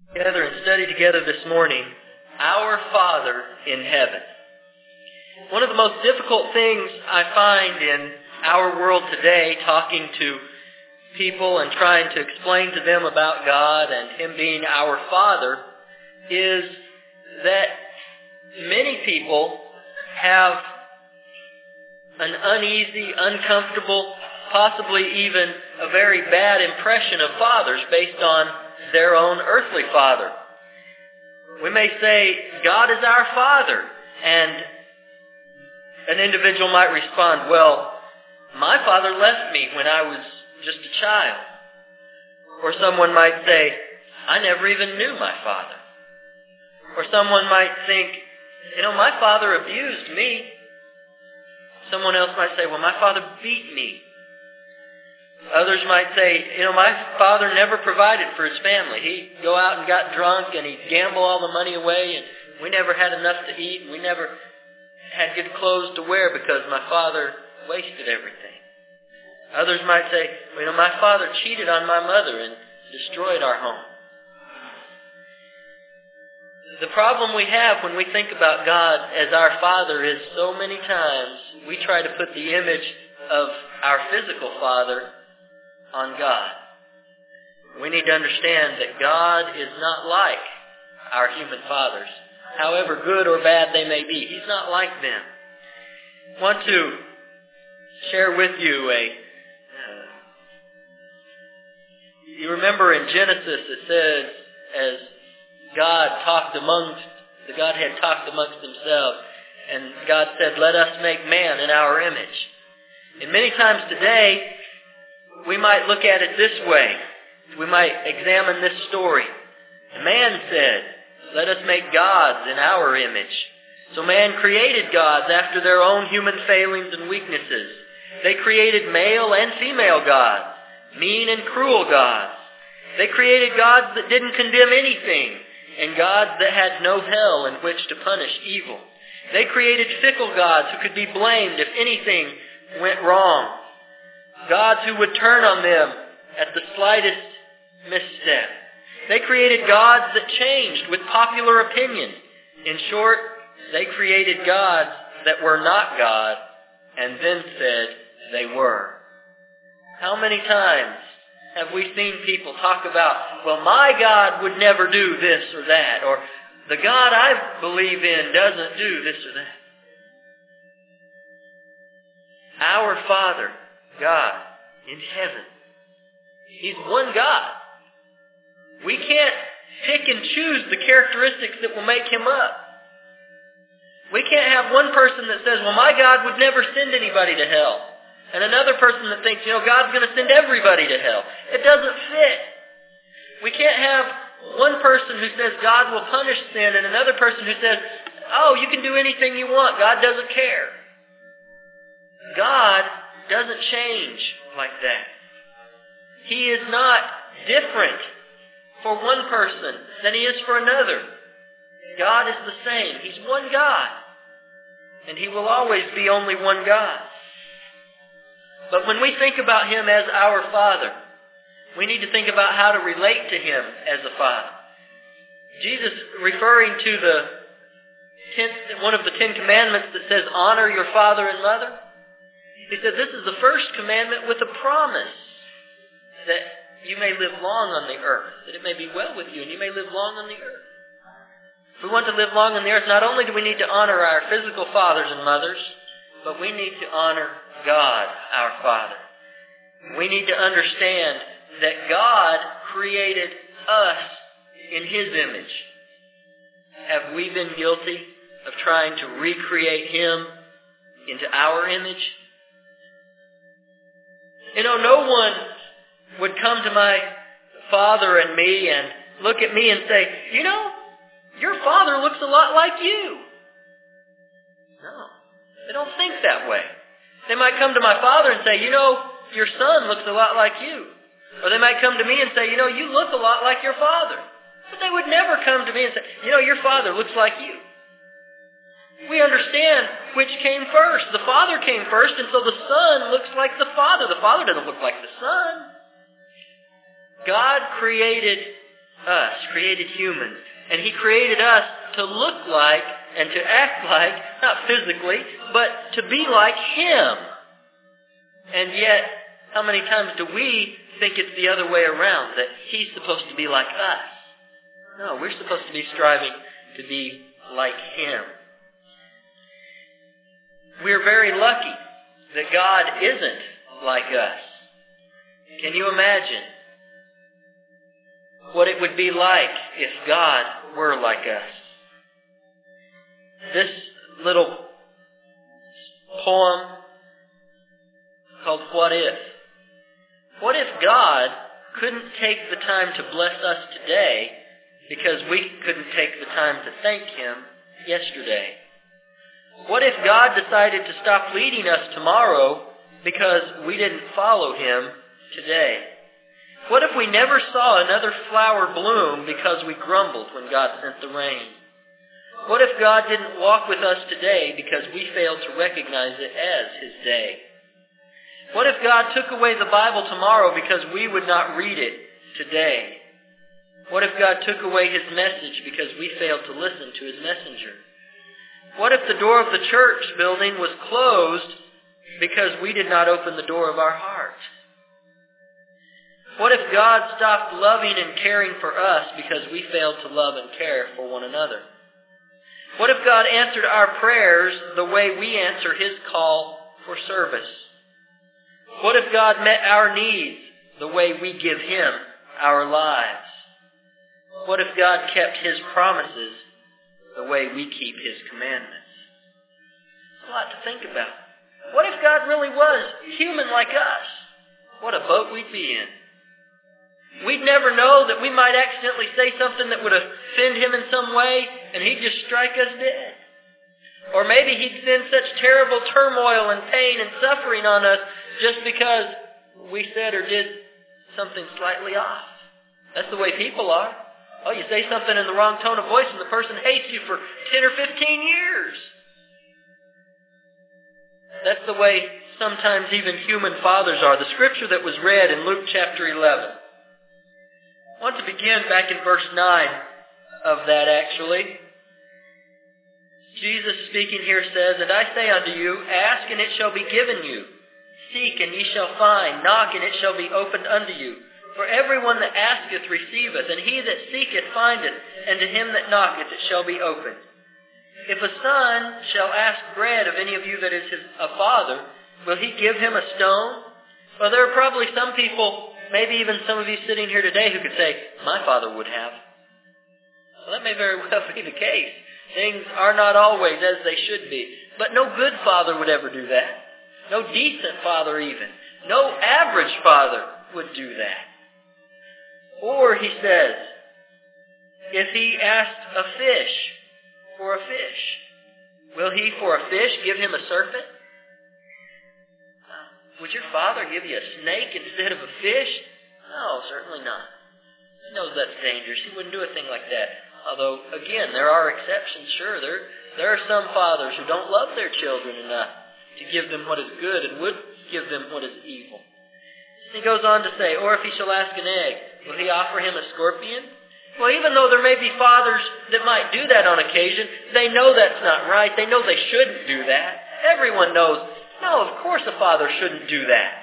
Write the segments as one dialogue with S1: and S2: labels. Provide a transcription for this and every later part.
S1: Together and study together this morning, Our Father in Heaven. One of the most difficult things I find in our world today, talking to people and trying to explain to them about God and Him being our Father, is that many people have an uneasy, uncomfortable, possibly even a very bad impression of fathers based on their own earthly father. We may say, God is our Father, and an individual might respond, well, my father left me when I was just a child. Or someone might say, I never even knew my father. Or someone might think, my father abused me. Someone else might say, well, my father beat me. Others might say, my father never provided for his family. He'd go out and got drunk and he'd gamble all the money away, and we never had enough to eat, and we never had good clothes to wear because my father wasted everything. Others might say, my father cheated on my mother and destroyed our home. The problem we have when we think about God as our Father is so many times we try to put the image of our physical father on God. We need to understand that God is not like our human fathers, however good or bad they may be. He's not like them. I want to share with you you remember in Genesis it says, as the Godhead talked amongst themselves, and God said, let us make man in our image. And many times today, we might look at it this way. We might examine this story. Man said, let us make gods in our image. So man created gods after their own human failings and weaknesses. They created male and female gods, mean and cruel gods. They created gods that didn't condemn anything, and gods that had no hell in which to punish evil. They created fickle gods who could be blamed if anything went wrong. Gods who would turn on them at the slightest misstep. They created gods that changed with popular opinion. In short, they created gods that were not God and then said they were. How many times have we seen people talk about, well, my God would never do this or that, or the God I believe in doesn't do this or that. Our Father, God, in heaven, He's one God. We can't pick and choose the characteristics that will make Him up. We can't have one person that says, well, my God would never send anybody to hell. And another person that thinks, God's going to send everybody to hell. It doesn't fit. We can't have one person who says God will punish sin and another person who says, oh, you can do anything you want. God doesn't care. God doesn't change like that. He is not different for one person than He is for another. God is the same. He's one God. And He will always be only one God. But when we think about Him as our Father, we need to think about how to relate to Him as a Father. Jesus, referring to one of the 10 Commandments that says, honor your father and mother, He said, this is the first commandment with a promise that you may live long on the earth, that it may be well with you and you may live long on the earth. If we want to live long on the earth, not only do we need to honor our physical fathers and mothers, but we need to honor God, our Father. We need to understand that God created us in His image. Have we been guilty of trying to recreate Him into our image? No one would come to my father and me and look at me and say, your father looks a lot like you. No, they don't think that way. They might come to my father and say, your son looks a lot like you. Or they might come to me and say, you look a lot like your father. But they would never come to me and say, your father looks like you. We understand which came first. The Father came first, and so the Son looks like the Father. The Father doesn't look like the Son. God created us, created humans. And He created us to look like and to act like, not physically, but to be like Him. And yet, how many times do we think it's the other way around, that He's supposed to be like us? No, we're supposed to be striving to be like Him. We're very lucky that God isn't like us. Can you imagine what it would be like if God were like us? This little poem called What If? What if God couldn't take the time to bless us today because we couldn't take the time to thank Him yesterday? What if God decided to stop leading us tomorrow because we didn't follow Him today? What if we never saw another flower bloom because we grumbled when God sent the rain? What if God didn't walk with us today because we failed to recognize it as His day? What if God took away the Bible tomorrow because we would not read it today? What if God took away His message because we failed to listen to His messenger? What if the door of the church building was closed because we did not open the door of our heart? What if God stopped loving and caring for us because we failed to love and care for one another? What if God answered our prayers the way we answer His call for service? What if God met our needs the way we give Him our lives? What if God kept His promises the way we keep His commandments? It's a lot to think about. What if God really was human like us? What a boat we'd be in. We'd never know that we might accidentally say something that would offend Him in some way, and He'd just strike us dead. Or maybe He'd send such terrible turmoil and pain and suffering on us just because we said or did something slightly off. That's the way people are. Oh, you say something in the wrong tone of voice and the person hates you for 10 or 15 years. That's the way sometimes even human fathers are. The scripture that was read in Luke chapter 11. I want to begin back in verse 9 of that actually. Jesus speaking here says, "And I say unto you, ask and it shall be given you. Seek and ye shall find. Knock and it shall be opened unto you. For everyone that asketh receiveth, and he that seeketh findeth, and to him that knocketh it shall be opened. If a son shall ask bread of any of you that is a father, will he give him a stone?" Well, there are probably some people, maybe even some of you sitting here today, who could say, "My father would have." Well, that may very well be the case. Things are not always as they should be. But no good father would ever do that. No decent father even. No average father would do that. Or he says, if he asked a fish for a fish, will he for a fish give him a serpent? Would your father give you a snake instead of a fish? No, certainly not. He knows that's dangerous. He wouldn't do a thing like that. Although, again, there are exceptions, sure. There are some fathers who don't love their children enough to give them what is good and would give them what is evil. He goes on to say, or if he shall ask an egg, will he offer him a scorpion? Well, even though there may be fathers that might do that on occasion, they know that's not right. They know they shouldn't do that. Everyone knows, no, of course a father shouldn't do that.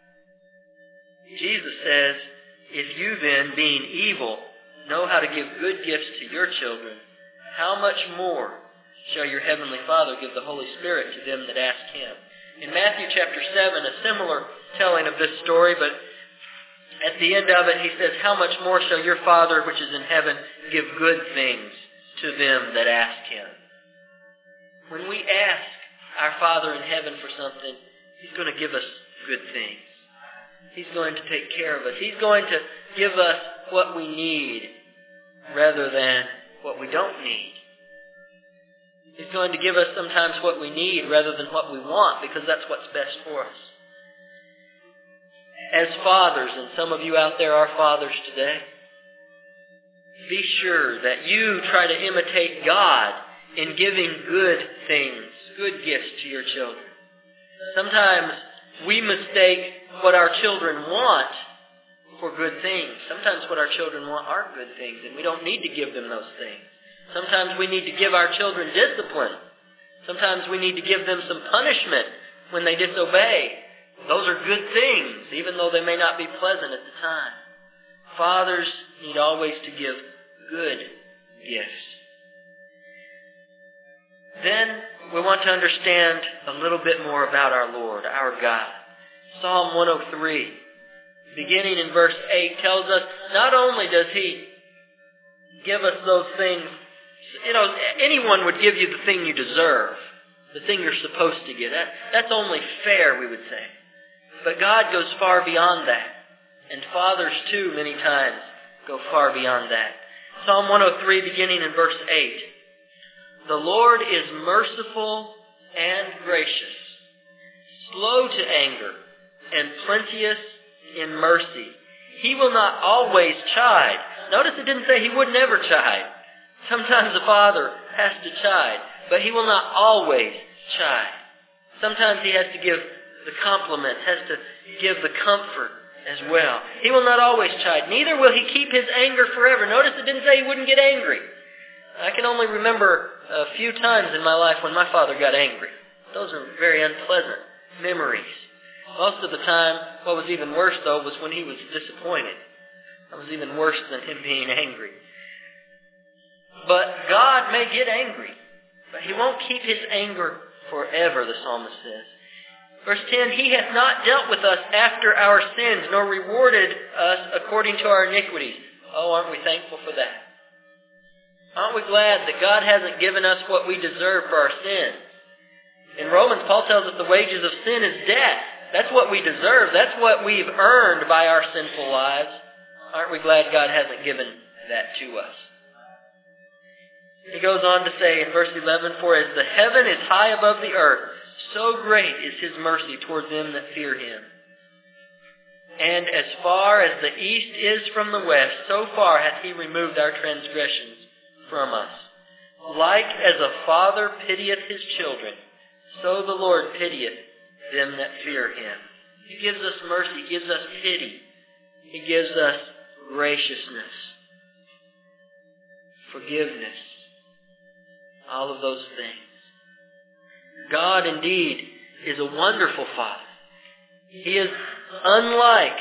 S1: Jesus says, if you then, being evil, know how to give good gifts to your children, how much more shall your heavenly Father give the Holy Spirit to them that ask Him? In Matthew chapter 7, a similar telling of this story, but at the end of it, He says, how much more shall your Father which is in heaven give good things to them that ask Him? When we ask our Father in heaven for something, He's going to give us good things. He's going to take care of us. He's going to give us what we need rather than what we don't need. He's going to give us sometimes what we need rather than what we want, because that's what's best for us. As fathers, and some of you out there are fathers today, be sure that you try to imitate God in giving good things, good gifts to your children. Sometimes we mistake what our children want for good things. Sometimes what our children want aren't good things, and we don't need to give them those things. Sometimes we need to give our children discipline. Sometimes we need to give them some punishment when they disobey. Those are good things, even though they may not be pleasant at the time. Fathers need always to give good gifts. Then we want to understand a little bit more about our Lord, our God. Psalm 103, beginning in verse 8, tells us not only does He give us those things, anyone would give you the thing you deserve, the thing you're supposed to get. That's only fair, we would say. But God goes far beyond that. And fathers, too, many times go far beyond that. Psalm 103, beginning in verse 8. The Lord is merciful and gracious, slow to anger, and plenteous in mercy. He will not always chide. Notice it didn't say He would never chide. Sometimes a father has to chide, but He will not always chide. Sometimes He has to give the compliment, has to give the comfort as well. He will not always chide. Neither will He keep His anger forever. Notice it didn't say He wouldn't get angry. I can only remember a few times in my life when my father got angry. Those are very unpleasant memories. Most of the time, what was even worse, though, was when he was disappointed. That was even worse than him being angry. But God may get angry, but He won't keep His anger forever, the psalmist says. Verse 10, He hath not dealt with us after our sins, nor rewarded us according to our iniquities. Oh, aren't we thankful for that? Aren't we glad that God hasn't given us what we deserve for our sin? In Romans, Paul tells us the wages of sin is death. That's what we deserve. That's what we've earned by our sinful lives. Aren't we glad God hasn't given that to us? He goes on to say in verse 11, For as the heaven is high above the earth, so great is His mercy toward them that fear Him. And as far as the east is from the west, so far hath He removed our transgressions from us. Like as a father pitieth his children, so the Lord pitieth them that fear Him. He gives us mercy. He gives us pity. He gives us graciousness, forgiveness, all of those things. God indeed is a wonderful Father. He is unlike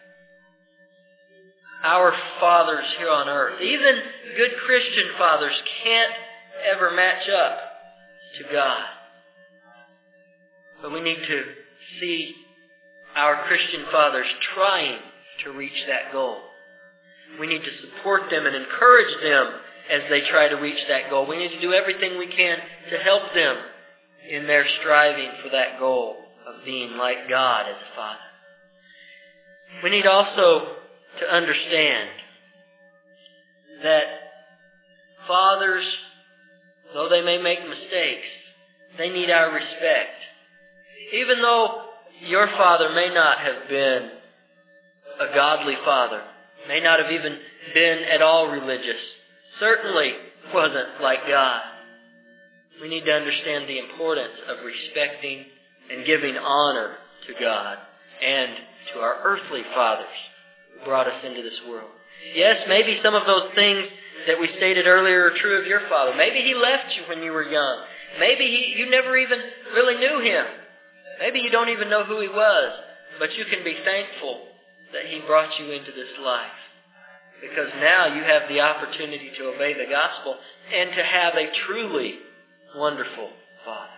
S1: our fathers here on earth. Even good Christian fathers can't ever match up to God. But we need to see our Christian fathers trying to reach that goal. We need to support them and encourage them as they try to reach that goal. We need to do everything we can to help them in their striving for that goal of being like God as a Father. We need also to understand that fathers, though they may make mistakes, they need our respect. Even though your father may not have been a godly father, may not have even been at all religious, certainly wasn't like God, we need to understand the importance of respecting and giving honor to God and to our earthly fathers who brought us into this world. Yes, maybe some of those things that we stated earlier are true of your father. Maybe he left you when you were young. Maybe you never even really knew him. Maybe you don't even know who he was. But you can be thankful that he brought you into this life. Because now you have the opportunity to obey the gospel and to have a truly wonderful Father.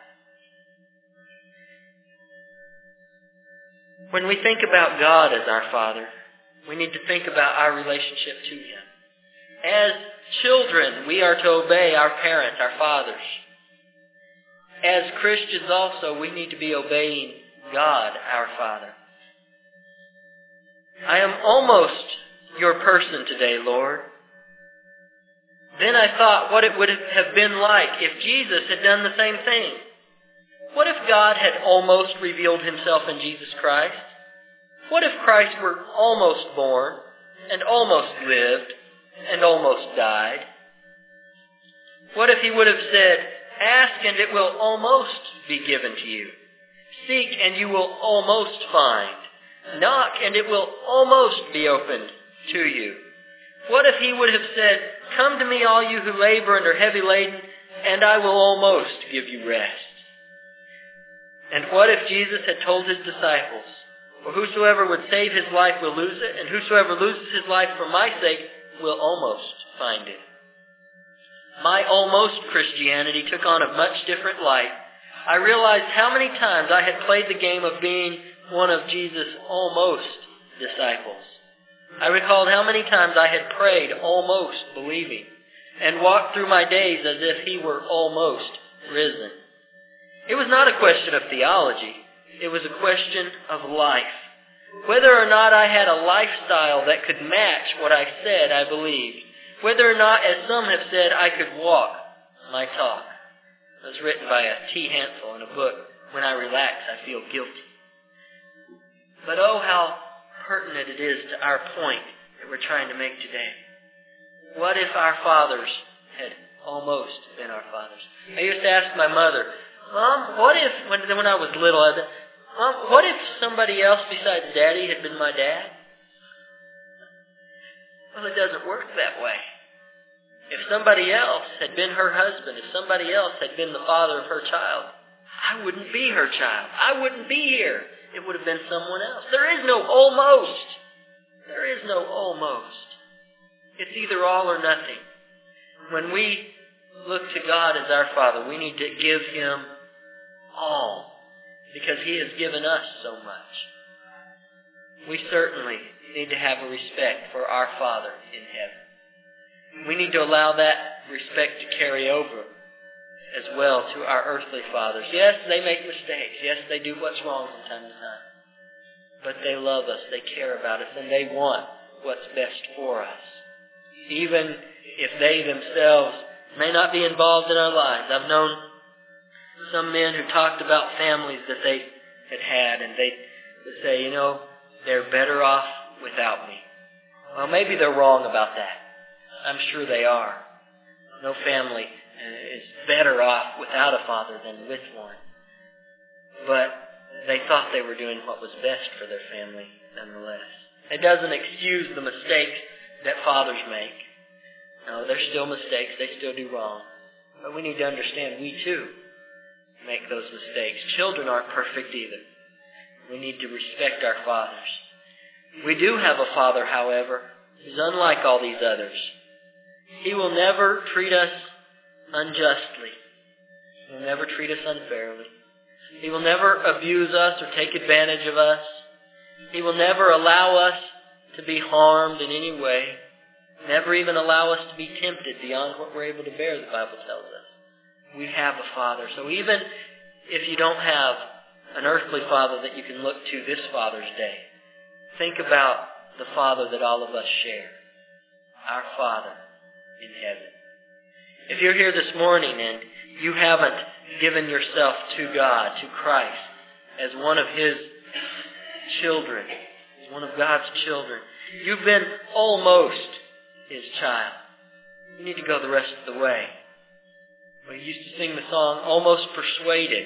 S1: When we think about God as our Father, we need to think about our relationship to Him. As children, we are to obey our parents, our fathers. As Christians also, we need to be obeying God, our Father. I am almost your person today, Lord. Then I thought what it would have been like if Jesus had done the same thing. What if God had almost revealed Himself in Jesus Christ? What if Christ were almost born and almost lived and almost died? What if He would have said, ask and it will almost be given to you. Seek and you will almost find. Knock and it will almost be opened to you. What if he would have said, come to me all you who labor and are heavy laden, and I will almost give you rest? And what if Jesus had told his disciples, for whosoever would save his life will lose it, and whosoever loses his life for my sake will almost find it? My almost Christianity took on a much different light. I realized how many times I had played the game of being one of Jesus' almost disciples. I recalled how many times I had prayed almost believing, and walked through my days as if he were almost risen. It was not a question of theology. It was a question of life. Whether or not I had a lifestyle that could match what I said I believed. Whether or not, as some have said, I could walk my talk. It was written by a T. Hansel in a book, When I Relax, I Feel Guilty. But oh, how pertinent it is to our point that we're trying to make today. What if our fathers had almost been our fathers? I used to ask my mother, Mom, what if, when I was little, I'd say, Mom, what if somebody else besides Daddy had been my dad? Well, it doesn't work that way. If somebody else had been her husband, if somebody else had been the father of her child, I wouldn't be her child. I wouldn't be here. It would have been someone else. There is no almost. There is no almost. It's either all or nothing. When we look to God as our Father, we need to give Him all, because He has given us so much. We certainly need to have a respect for our Father in heaven. We need to allow that respect to carry over as well to our earthly fathers. Yes, they make mistakes. Yes, they do what's wrong from time to time. But they love us, they care about us, and they want what's best for us. Even if they themselves may not be involved in our lives. I've known some men who talked about families that they had, and they would say, you know, they're better off without me. Well, maybe they're wrong about that. I'm sure they are. No family is better off without a father than with one. But they thought they were doing what was best for their family nonetheless. It doesn't excuse the mistakes that fathers make. No, they're still mistakes. They still do wrong. But we need to understand we too make those mistakes. Children aren't perfect either. We need to respect our fathers. We do have a father, however, who's unlike all these others. He will never treat us unjustly. He will never treat us unfairly. He will never abuse us or take advantage of us. He will never allow us to be harmed in any way. Never even allow us to be tempted beyond what we're able to bear, the Bible tells us. We have a Father. So even if you don't have an earthly father that you can look to this Father's Day, think about the Father that all of us share. Our Father in heaven. If you're here this morning and you haven't given yourself to God, to Christ, as one of His children, as one of God's children, you've been almost His child. You need to go the rest of the way. We used to sing the song, Almost Persuaded.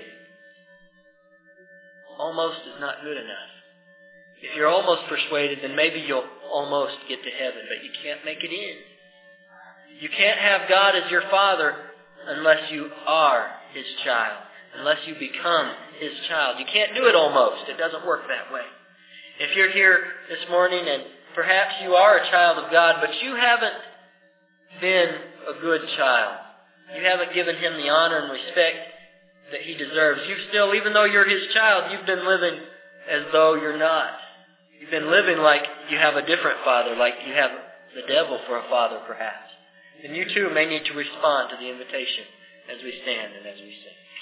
S1: Almost is not good enough. If you're almost persuaded, then maybe you'll almost get to heaven, but you can't make it in. You can't have God as your Father unless you are His child, unless you become His child. You can't do it almost. It doesn't work that way. If you're here this morning and perhaps you are a child of God, but you haven't been a good child, you haven't given Him the honor and respect that He deserves. You've still, even though you're His child, you've been living as though you're not. You've been living like you have a different father, like you have the devil for a father perhaps. And you too may need to respond to the invitation as we stand and as we sing.